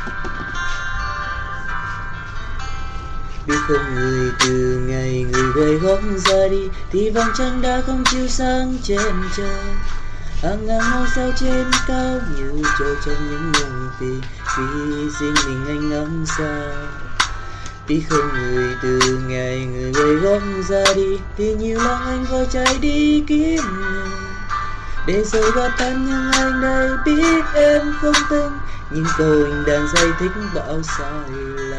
Biết không người, từ ngày người gầy gót ra đi thì vầng trăng đã không chiếu sáng trên trời. Hàng ngàn ngôi sao trên cao như trôi trong những ngôi vì riêng mình anh ngắm xa. Biết không người, từ ngày người gầy gót ra đi thì nhiều lòng anh vội chạy đi kiếm người để rồi gặp em, nhưng anh đây biết em không tin những câu anh đang giải thích bao sai lầm.